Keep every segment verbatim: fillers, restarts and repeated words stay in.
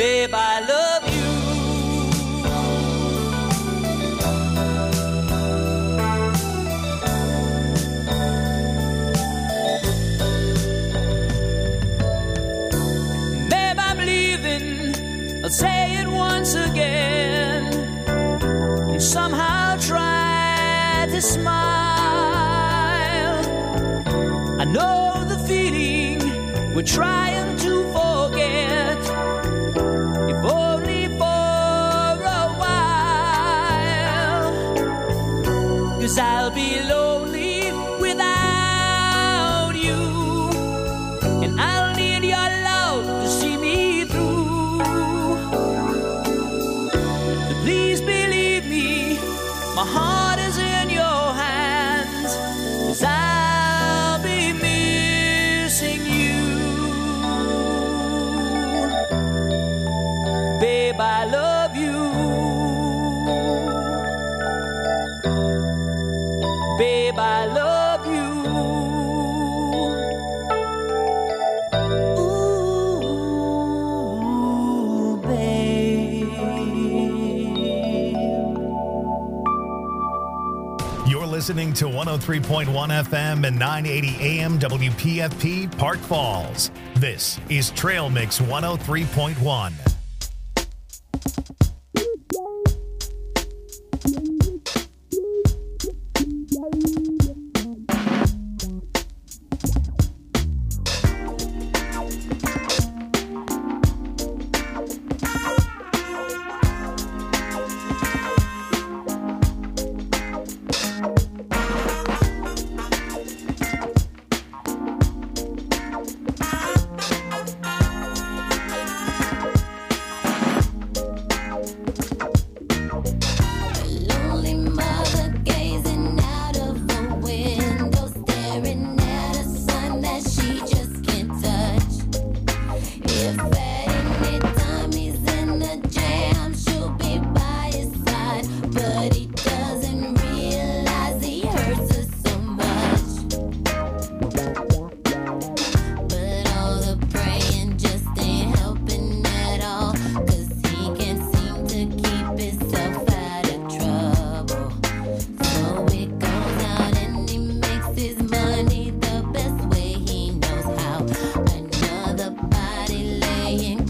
Babe, I love you. Babe, I'm leaving. I'll say it once again. You somehow try to smile. I know the feeling we're trying to forget. If only for a while. 'Cause I'll be lonely without you. And I'll need your love to see me through. So please believe me, my heart is in your hands. 'Cause I'll be missing you. Babe, I love you. Babe, I love you. Ooh, babe. You're listening to one oh three point one F M and nine eighty A M W P F P Park Falls. This is Trail Mix one oh three point one. Another body laying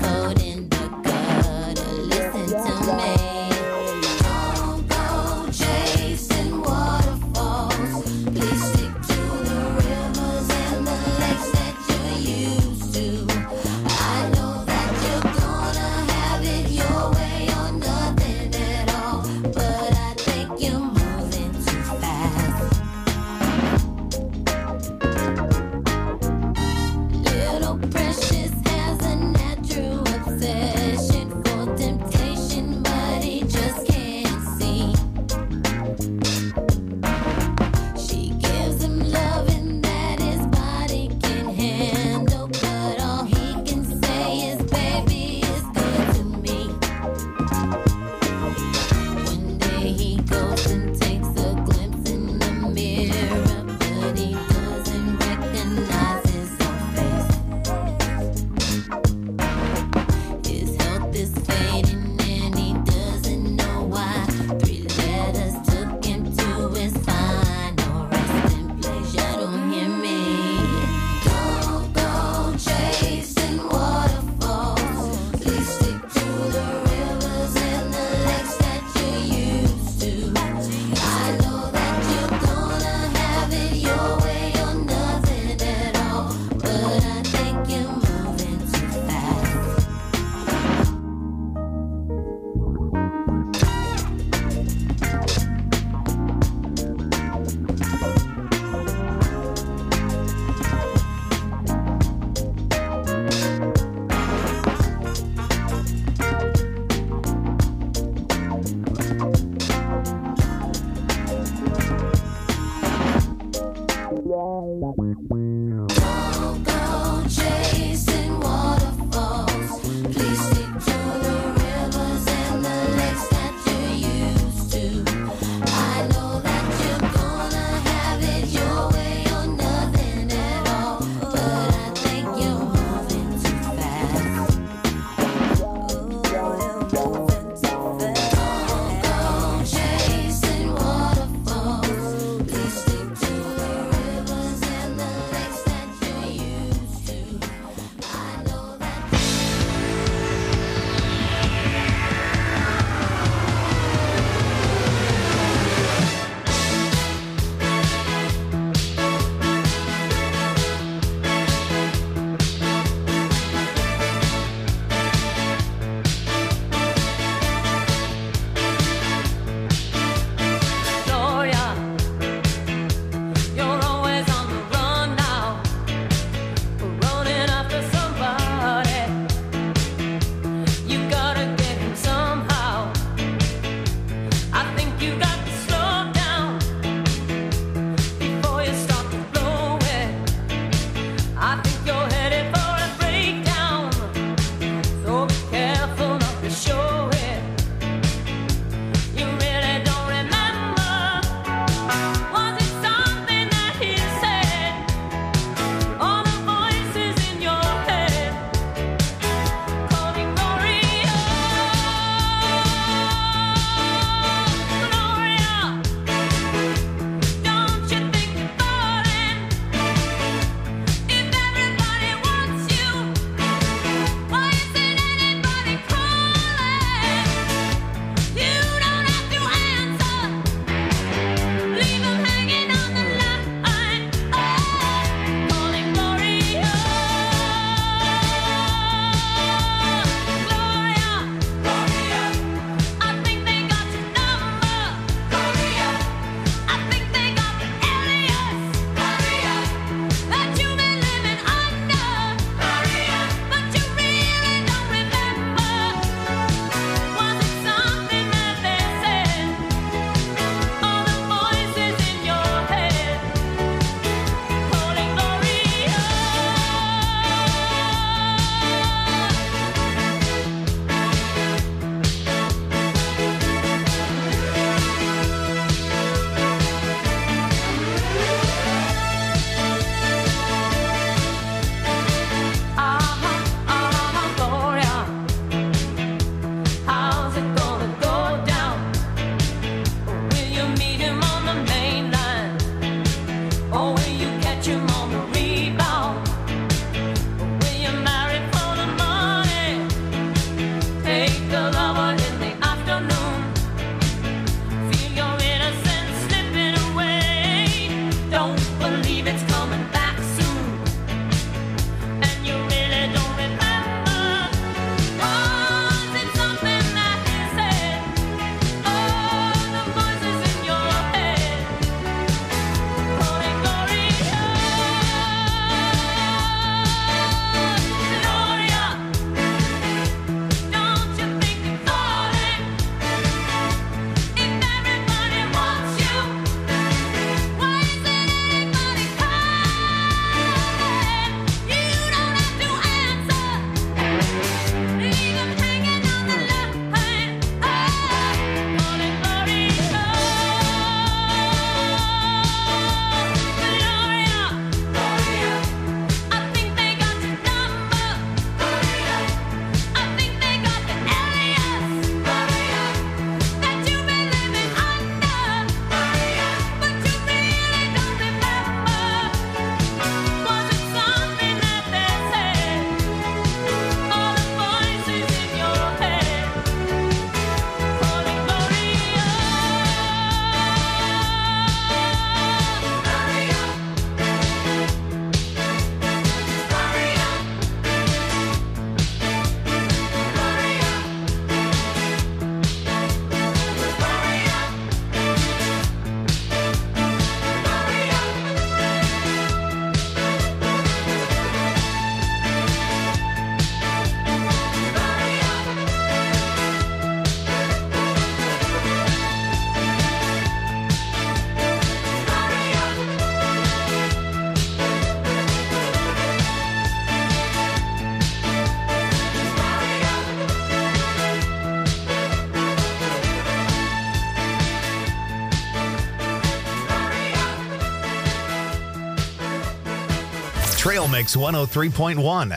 Trail Mix one oh three point one.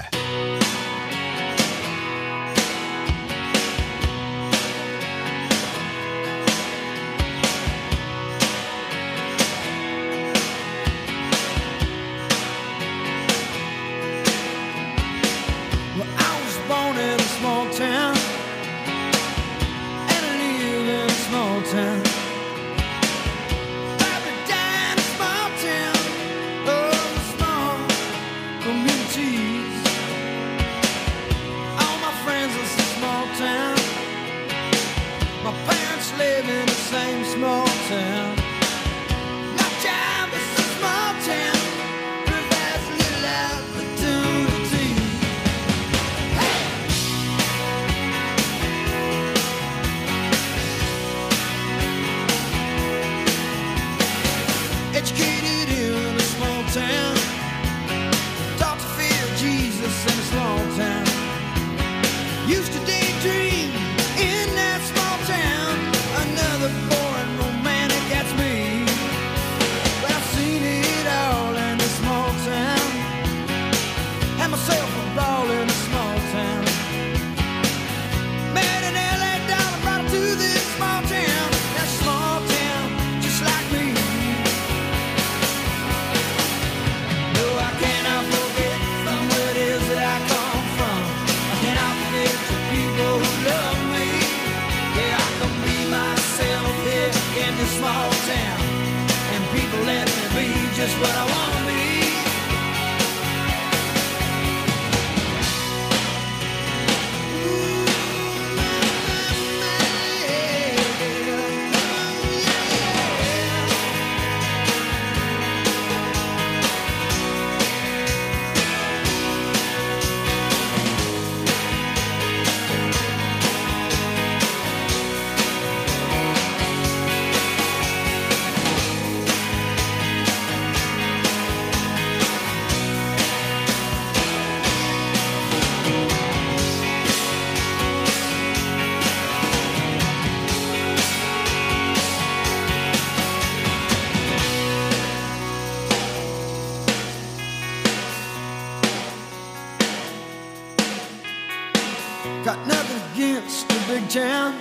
Got nothing against the big town.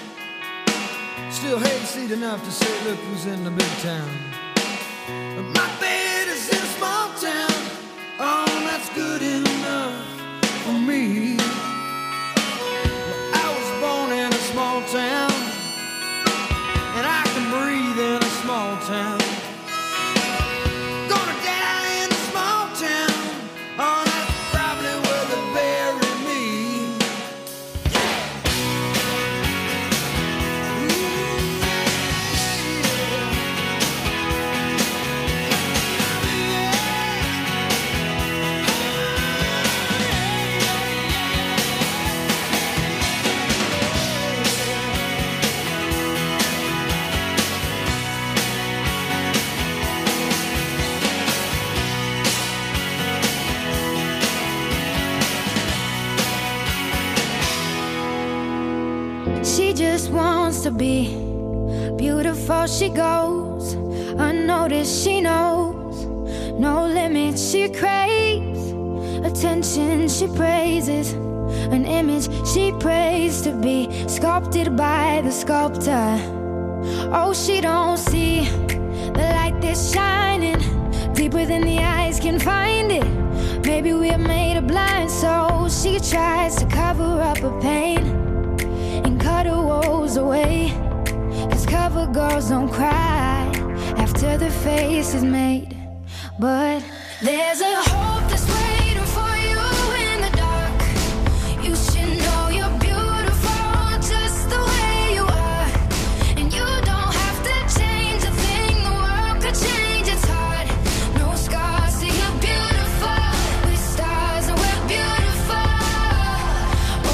Still hayseed enough to say, look who's in the big town. But my bed is in a small town. Oh, that's good enough for me. Well, I was born in a small town, and I can breathe in a small town. Gonna die in a small town. Oh, that's probably where they bury me. She just wants to be beautiful. She goes unnoticed. She knows no limits. She craves attention. She praises an image she prays to be sculpted by the sculptor. Oh, she don't see the light that's shining deeper than the eyes can find it. Maybe we're made of blind, so she tries to cover up her pain and cut her woes away. Cause cover girls don't cry after the face is made. But there's a hope that's waiting for you in the dark. You should know you're beautiful just the way you are. And you don't have to change a thing, the world could change its heart. No scars, so you're beautiful. With stars and we're beautiful. Oh,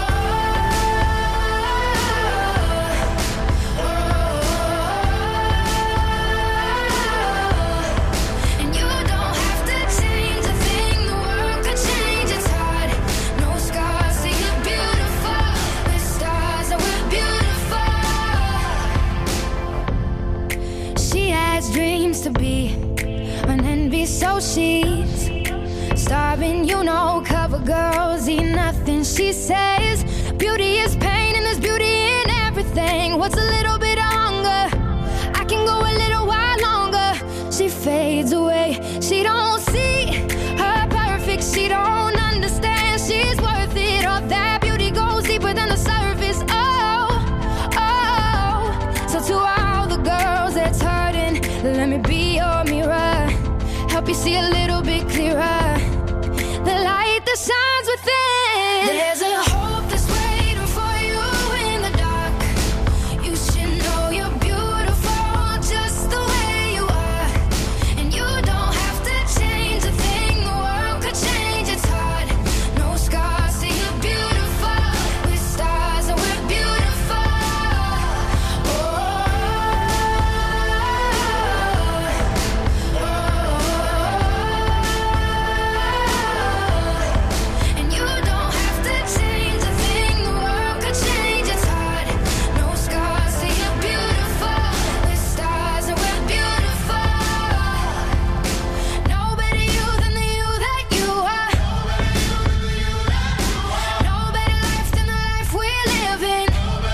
oh, oh. And you don't have to change a thing, the world could change its heart. No scars, so you're beautiful. With stars and we're beautiful. She has dreams to be an envy, so she's Robin, you know, cover girls eat nothing. She says beauty is pain and there's beauty in everything. What's a little bit of hunger? I can go a little while longer. She fades away. She don't see her perfect. She don't understand she's worth it. All that beauty goes deeper than the surface. Oh, oh. So to all the girls that's hurting, let me be your mirror. Help you see a little bit clearer. The light that shines within. There's a hope that's waiting for you in the dark. You should know you're beautiful just the way you are. And you don't have to change a thing. The world could change, it's hard. No scars, see you're beautiful. We're stars and we're beautiful. Oh, and you don't have to change a thing. The world could change, it's hard. No scars, see you're beautiful. We're stars and we're beautiful. No better you than the you that you are. No better life than the life we're living.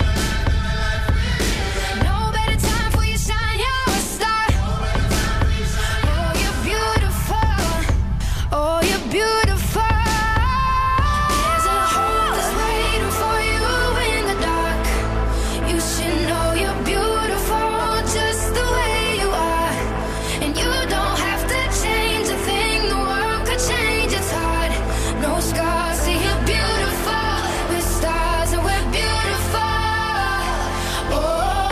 No better time for you shine, you're a star. Oh, you're beautiful. Oh, you're beautiful. There's a hope that's waiting for you in the dark. You should know you're beautiful just the way you are. And you don't have to change a thing. The world could change, it's hard. No scars, see you're beautiful. We're stars and we're beautiful. Oh,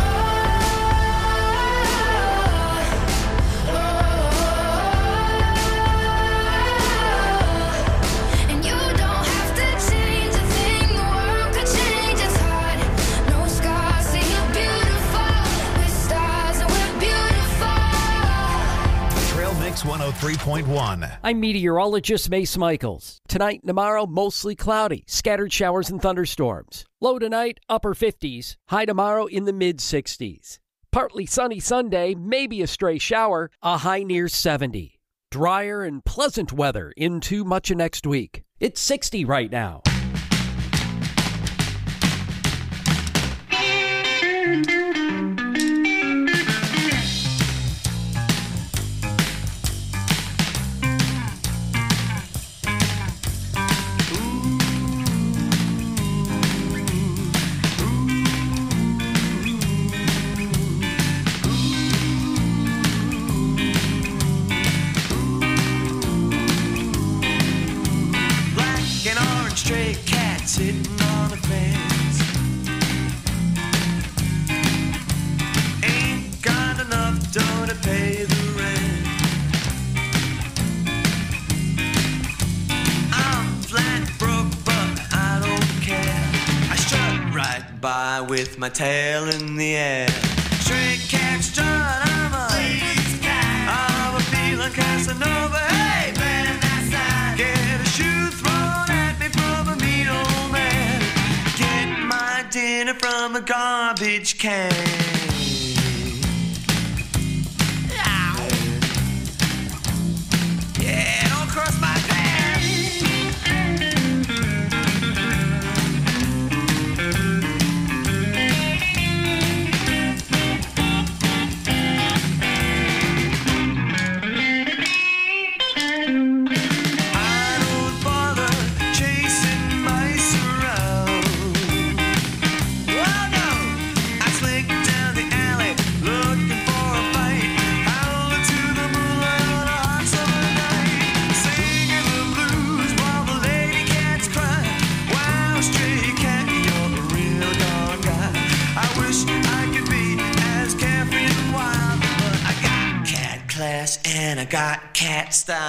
and you don't have to change a thing. The world could change, it's hard. No scars, see you're beautiful. We're stars and we're beautiful. Trail Mix one oh three point one. I'm meteorologist Mace Michaels. Tonight and tomorrow, mostly cloudy, scattered showers and thunderstorms. Low tonight, upper fifties. High tomorrow in the mid sixties. Partly sunny Sunday, maybe a stray shower, a high near seventy. Drier and pleasant weather into much of next week. It's sixty right now. Black and orange stray cat sitting on the fence. Ain't got enough dough to pay the rent. I'm flat broke, but I don't care. I strut right by with my tail in the air. Stray cat strut, I'm a lady's cat. I'm a feeling Casanova. Hey, man, that's get a shoe thrown at me from a mean old man. Get my dinner from a garbage can. Yeah, don't cross my path. I don't bother chasing mice around. Oh no, I slink down the alley looking for a fight, howling to the moonlight on a hot summer night, singing the blues while the lady cats cry. Wow, stray cat, you're a real darn guy. I wish I could be as carefree and wild, but I got cat class and I got cat style.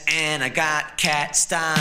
and I got cat style.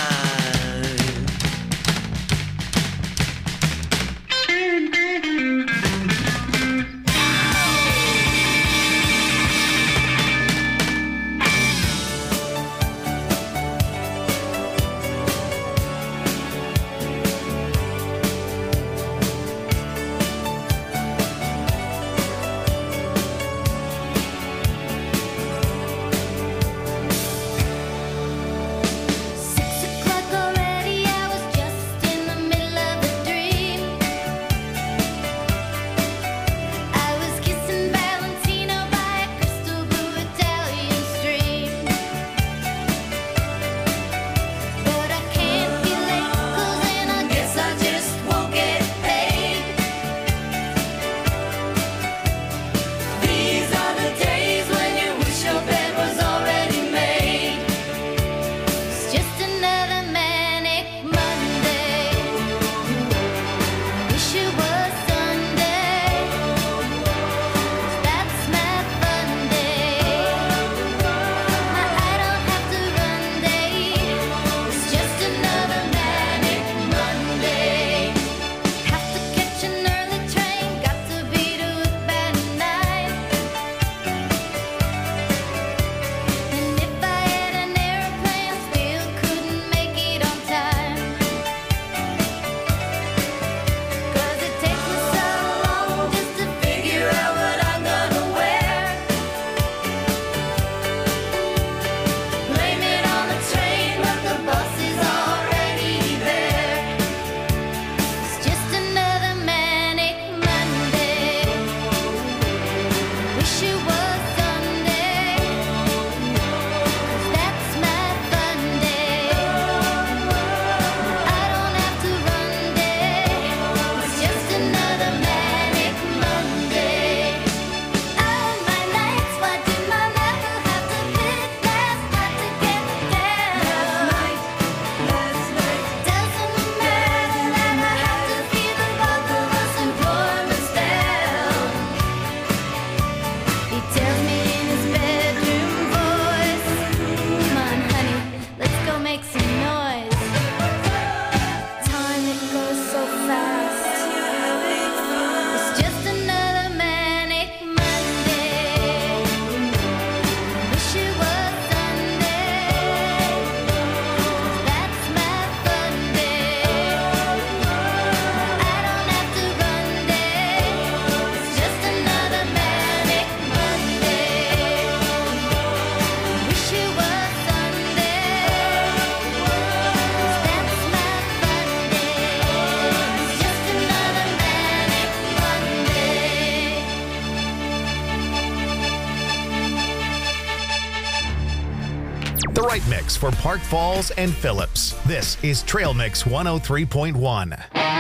Mix for Park Falls and Phillips. This is Trail Mix one oh three point one.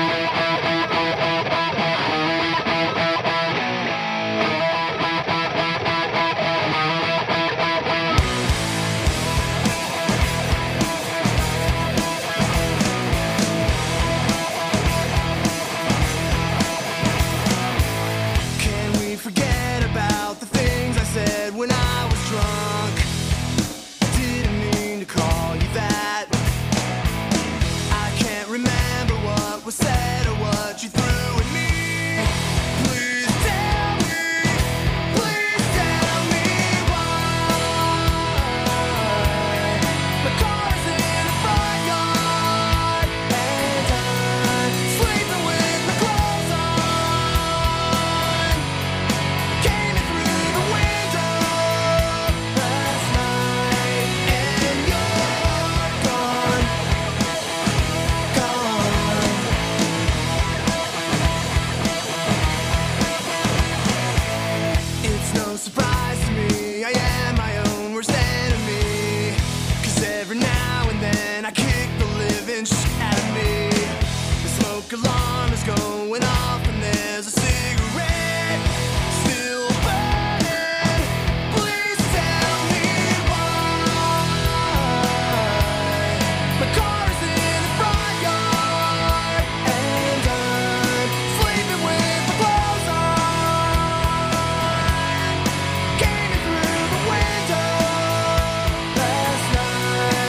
Can we forget about the things I said when I was drunk? Call you that. I can't remember what was said or what you threw at me. Please tell me, please tell me why. My car's in the front yard and I'm sleeping with my clothes on. Came in through the window last night and surprise to me, I am my own worst enemy. Cause every now and then I kick the living shit out of me. The smoke alarm is going off and there's a cigarette still burning. Please tell me why. My car is in the front yard and I'm sleeping with my clothes on. Came in through the window last night.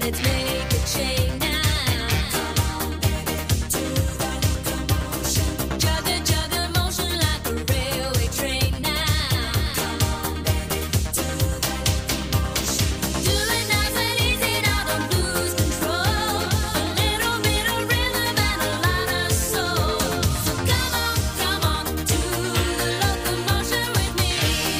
Let's make a change now. Juggle, juggle motion like a railway train now. Do it nice and easy now, don't lose control. A little bit of rhythm and a lot of soul. So come on, come on, do the locomotion with me.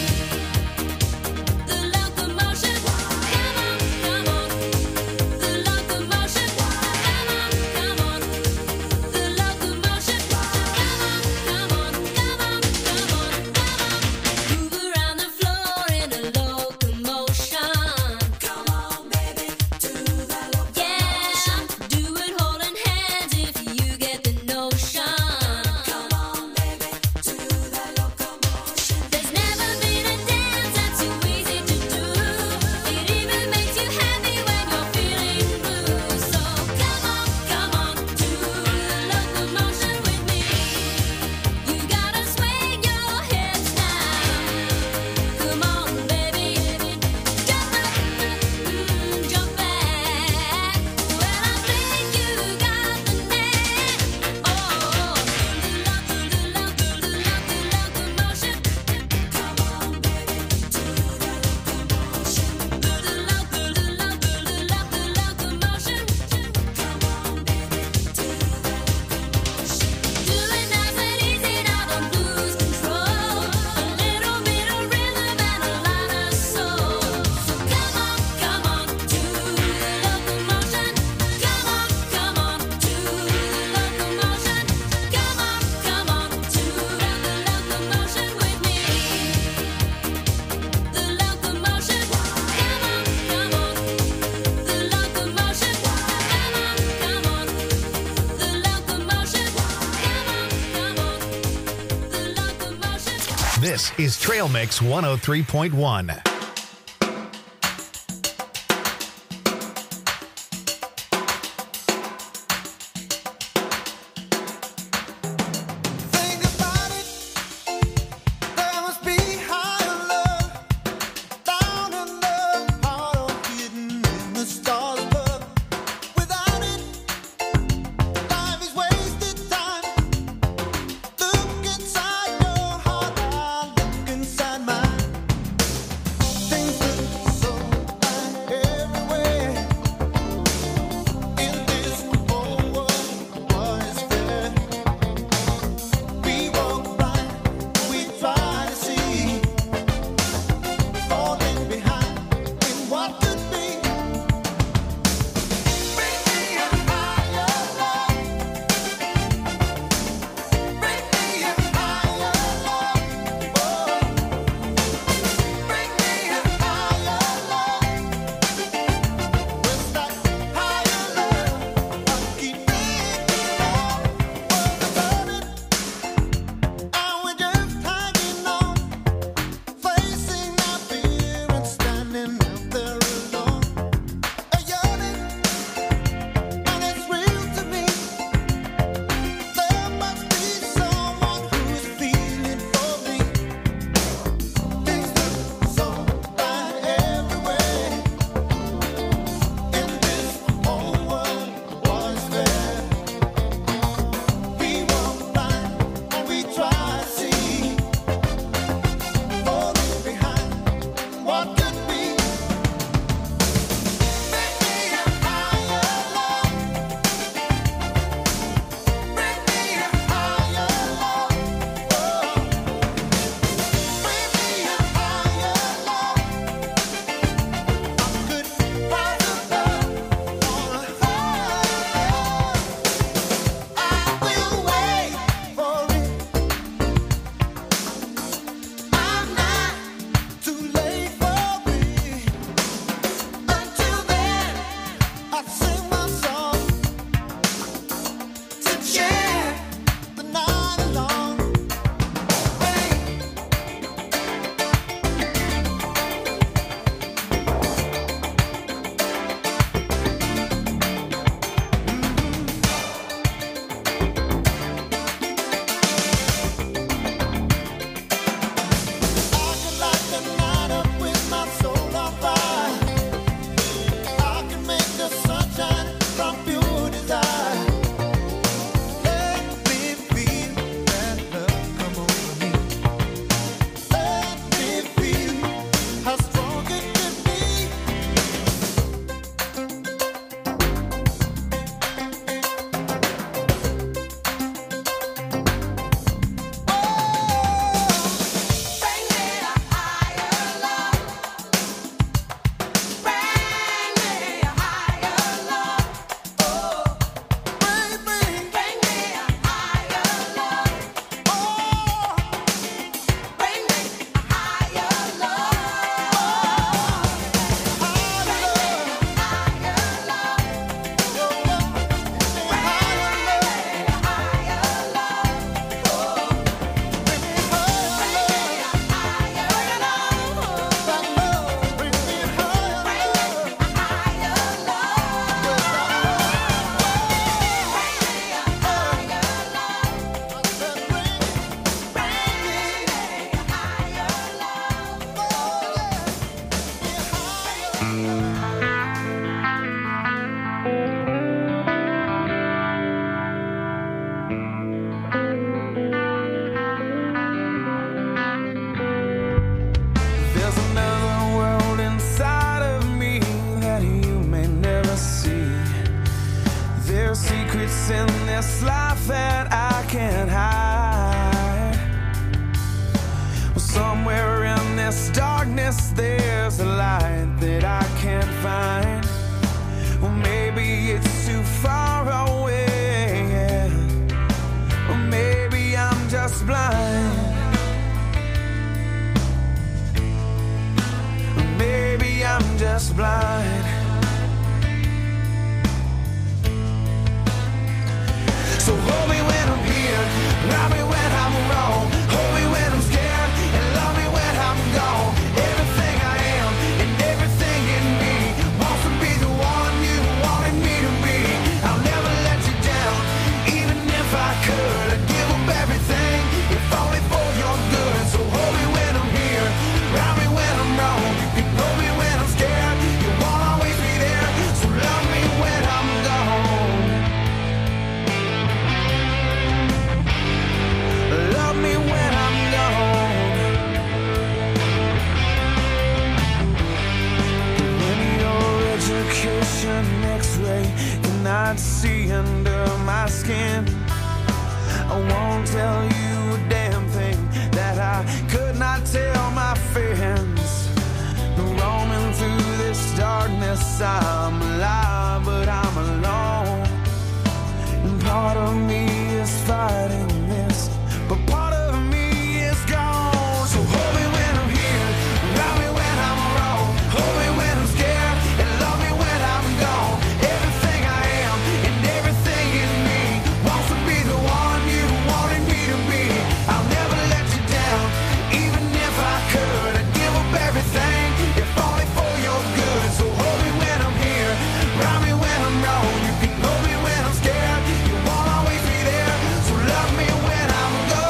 The locomotion, come on, come on. The locomotion, come on, come on. The locomotion, come on, come on, come on, come on, come on. Move around the floor in a locomotion. Come on, baby, do the locomotion. Yeah, do it holding hands if you get the notion. Come on, baby, do the locomotion. There's never been a dance that's too easy to do. It even makes you happy when you're feeling blue. So come on, come on, do the locomotion with me. You gotta swing your hips now. Come on, baby, jump up, mm, jump back. Well, I think you got the knack. Oh, the loco, the loco, the loco, locomotion. Come on, baby, do the locomotion. The loco, the loco, the loco, locomotion. Come on, baby, do the locomotion. Do it nice and easy now, don't lose control. A little bit of rhythm and a lot of soul. So come on, come on, do the locomotion. Come on, come on, do the locomotion. Come on, come on, do the locomotion with me. The locomotion, come on, come on. The locomotion, come on, come on. The locomotion, come on, come on. The locomotion. This is Trail Mix one oh three point one. Think about it. There must be higher love, down in love, heart or hidden in the stars above. Without it, life is wasted time. Look inside your heart, I look inside mine. place in this life that I can't hide. Well, somewhere in this darkness there's a light that I can't find. Well, maybe it's too far away, yeah. Or maybe I'm just blind. Or maybe I'm just blind. So hold me when I'm here, love me when I'm wrong, hold me when I'm scared, and love me when I'm gone. Everything I am and everything in me wants to be the one you wanted me to be. I'll never let you down, even if I could. I'd give up everything, if only for your good. So hold me when I'm here, love me when I'm wrong. You can hold me when I'm scared, you won't always be there. So love me when I'm gone. Love me when I'm gone. When your education X-ray cannot see under my skin, I won't tell you a damn thing that I could not tell my friends. Roaming through this darkness, I'm alive, but I'm alone. And part of me is fighting this, but part of me is gone. So hold me when I'm here, love me when I'm wrong, hold me when I'm scared, and love me when I'm gone. Everything I am and everything in me wants to be the one you wanted me to be. I'll never let you down, even if I could. I'd give up everything, if only for your good. So hold me when I'm here, love me when I'm wrong. You can hold me when I'm scared, you won't always be there. So love me when I'm gone.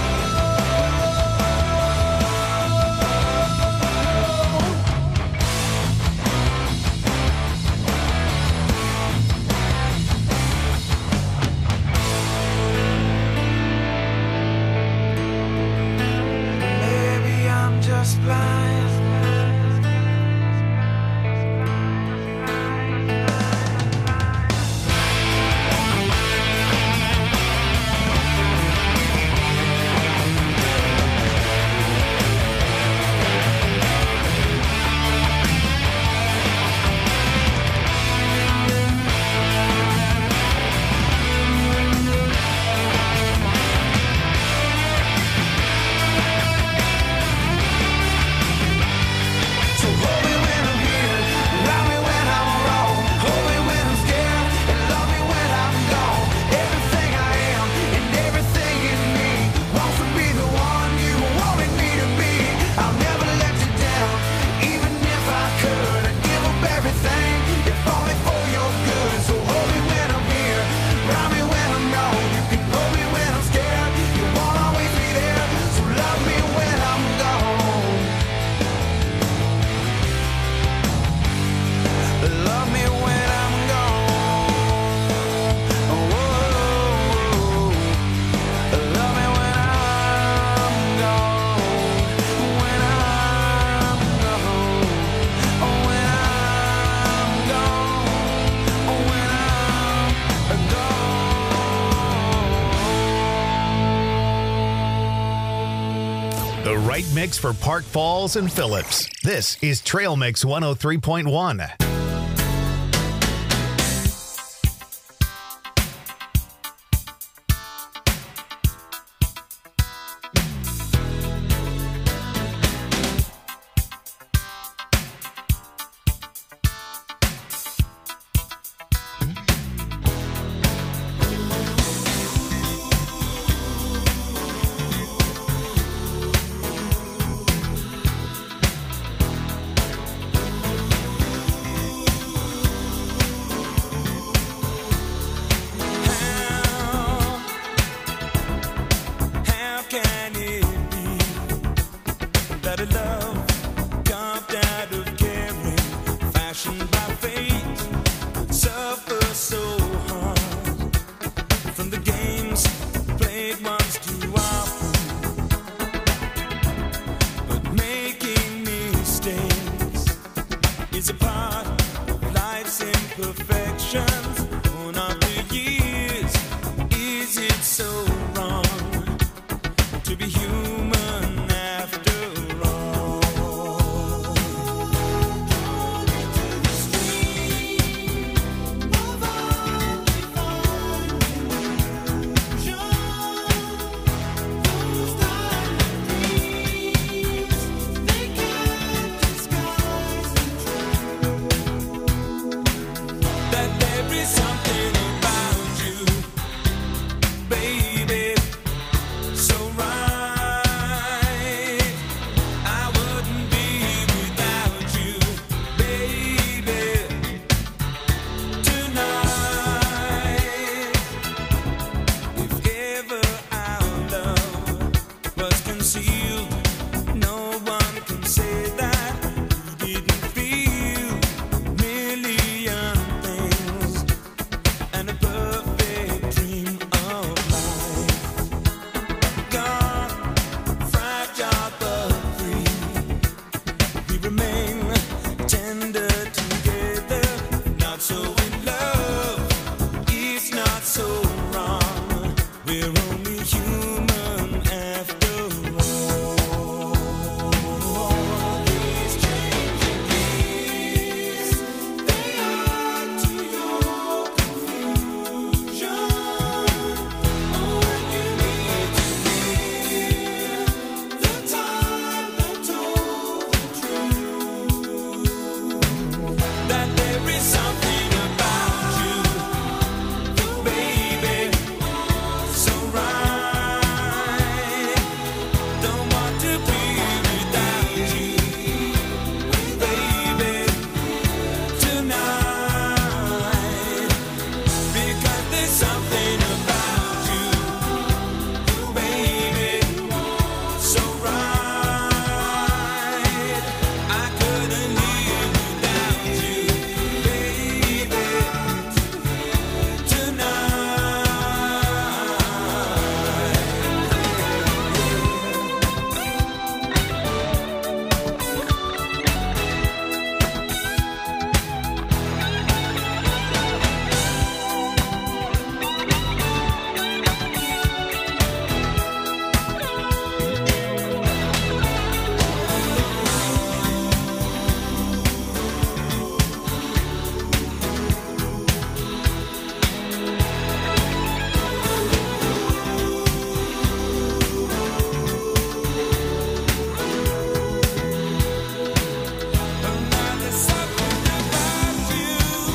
Maybe I'm just blind. So hold me when I'm here, love me when I'm wrong, hold me when I'm scared, and love me when I'm gone. Everything I am and everything in me wants to be the one you wanted me to be. I'll never let you down, even if I could. I'd give up everything, if only for your good. So hold me when I'm here, love me when I'm wrong. You can hold me when I'm scared, you won't always be there. So love me when I'm gone. Love me when I'm gone. Oh, love me when I'm gone. When I'm gone. Oh, when I'm gone. Oh, when I'm gone. The right mix for Park Falls and Phillips. This is Trail Mix one oh three point one. How can it be that a love carved out of caring, fashioned by fate, would suffer so hard from the games played once too often? But making mistakes is a part of life's imperfections. Born of the years so wrong to be human after all. Drawn into the stream of undefined illusion, those diamond dreams, they can't disguise the truth that there is something about you, baby, so right. I wouldn't be without you, baby, tonight. If ever our love was concealed, no one can say that you didn't feel a million things and a perfect dream of life. Gone, fragile but free, we remain tender together. Not so in love, it's not so wrong. We're only human after all. These changing years, they add to your confusion. Oh, you need to hear the time that told the truth that there is something about you, baby, so right. Don't want to be without you, baby, tonight. Because there's something about you, baby, so right. I couldn't live without you, baby, tonight. There's something about you,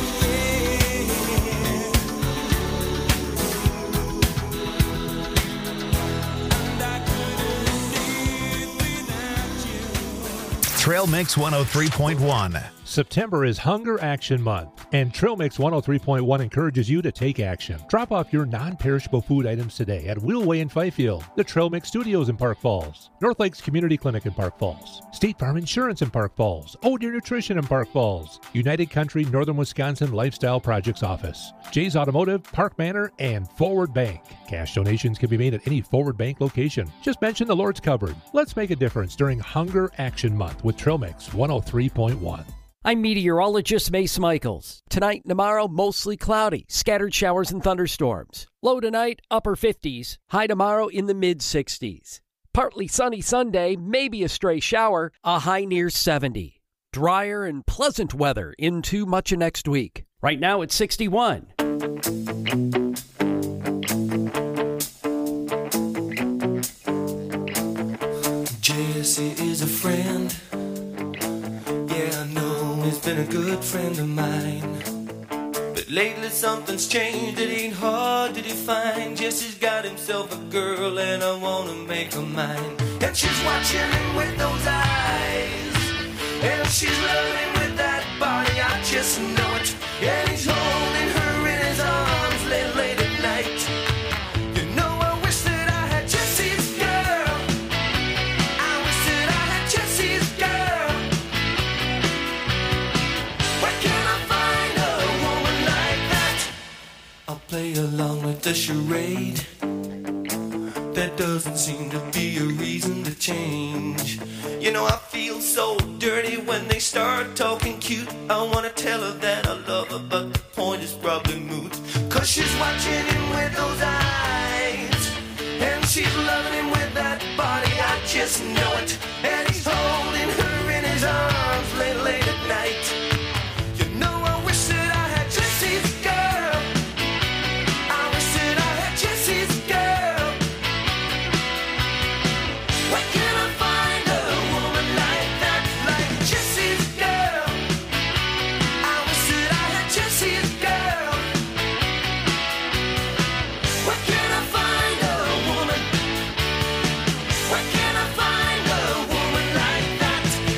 yeah. And I couldn't live without you. Trail Mix one oh three point one. September is Hunger Action Month, and Trail Mix one oh three point one encourages you to take action. Drop off your non-perishable food items today at Wheelway in Fifield, the Trail Mix Studios in Park Falls, North Lakes Community Clinic in Park Falls, State Farm Insurance in Park Falls, Oh Deer Nutrition in Park Falls, United Country Northern Wisconsin Lifestyle Projects Office, Jay's Automotive, Park Manor, and Forward Bank. Cash donations can be made at any Forward Bank location. Just mention the Lord's Cupboard. Let's make a difference during Hunger Action Month with Trail Mix one oh three point one. I'm meteorologist Mace Michaels. Tonight and tomorrow, mostly cloudy, scattered showers and thunderstorms. Low tonight, upper fifties. High tomorrow in the mid sixties. Partly sunny Sunday, maybe a stray shower, a high near seventy. Drier and pleasant weather into much of next week. Right now it's sixty-one. Jesse is a friend. Yeah, I know he's been a good friend of mine. But lately something's changed, it ain't hard to define. Jesse's got himself a girl and I wanna make her mine. And she's watching him with those eyes, and she's loving with that body, I just know it. And he's holding her in his arms late, late at night. You know I wish that I had Jesse's girl. I wish that I had Jesse's girl. Where can I find a woman like that? I'll play along with the charade. There doesn't seem to be a reason to change. You know I feel so dirty when they start talking cute. I wanna tell her that I love her, but the point is probably moot. Cause she's watching him with those eyes, just know it. And he's holding her in his arms late, late at night. You know, I wish that I had Jesse's girl. I wish that I had Jesse's girl. Where can I find a woman like that, like Jesse's girl? I wish that I had Jesse's girl. Where can I find a woman? Where can I find a woman like that?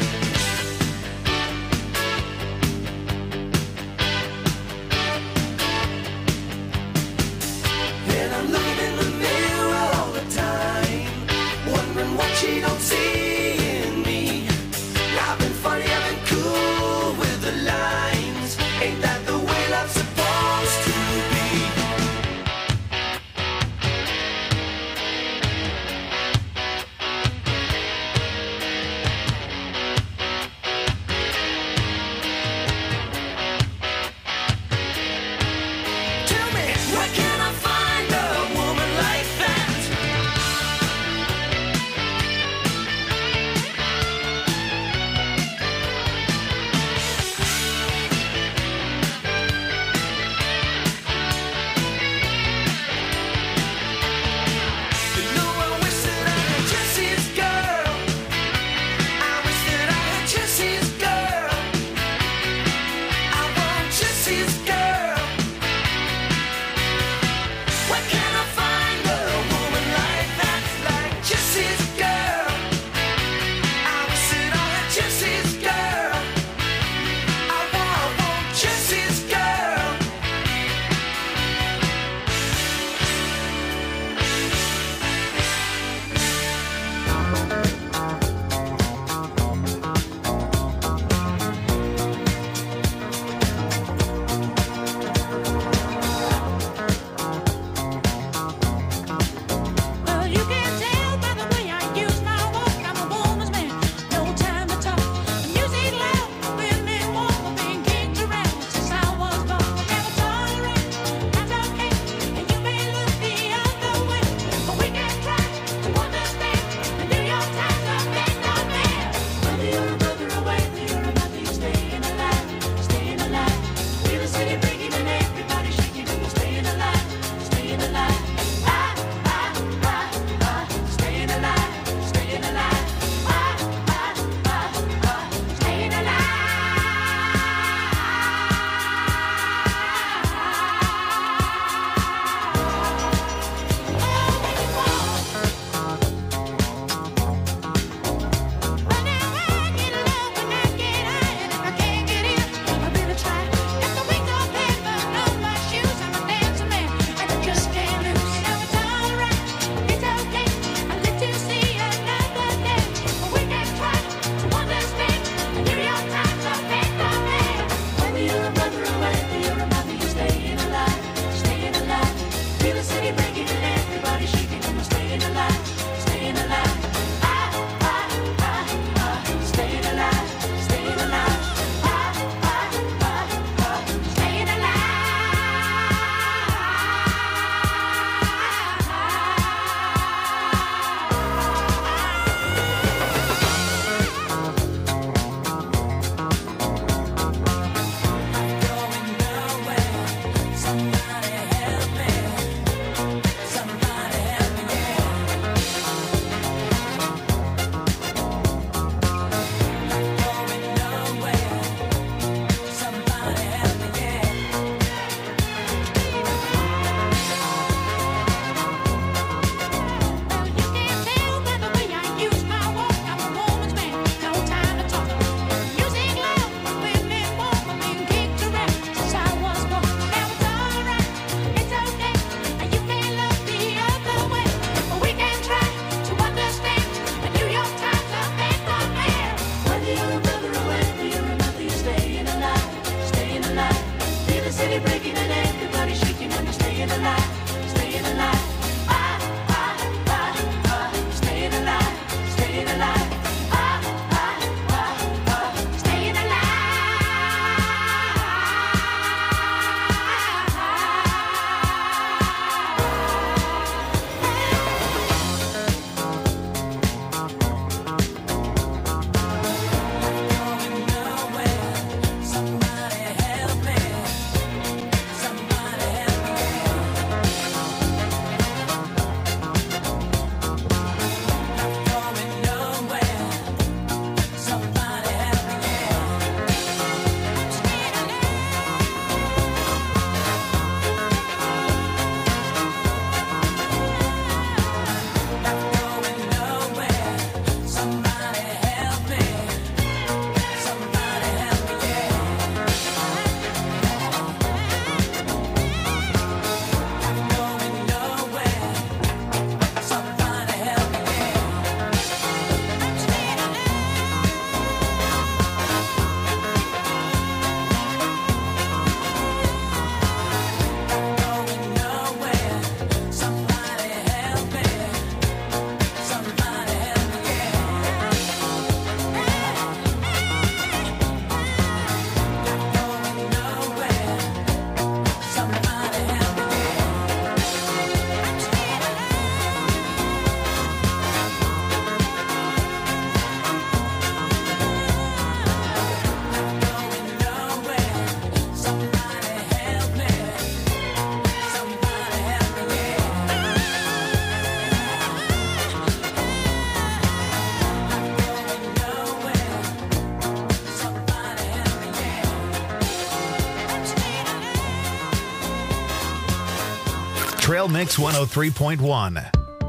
Trail Mix one oh three point one.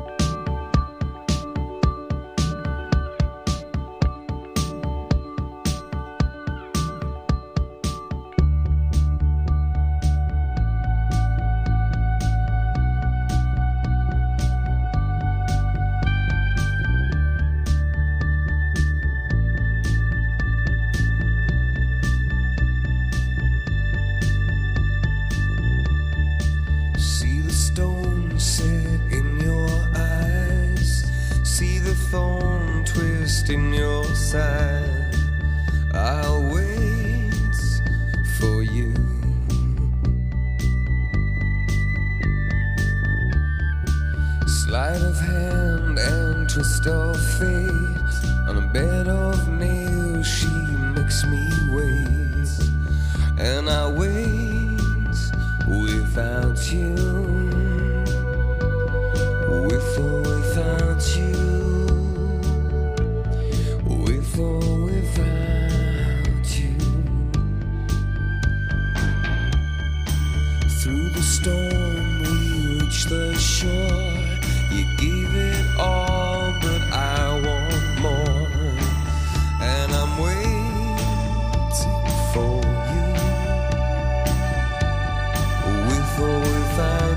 See the stone set in your eyes. See the thorn twist in your side. I'll wait for you. Sleight of hand and twist of fate. On a bed of nails she makes me wait. And I wait without you, with or without you, with or without you. Through the storm we reach the shore. You gave it all, but I want more. And I'm waiting for you, with or without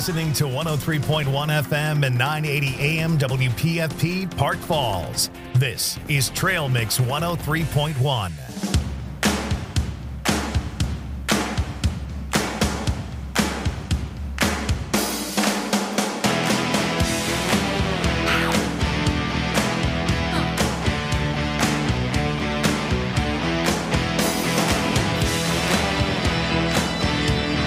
listening to one oh three point one F M and nine eighty A M W P F P Park Falls. This is Trail Mix one oh three point one.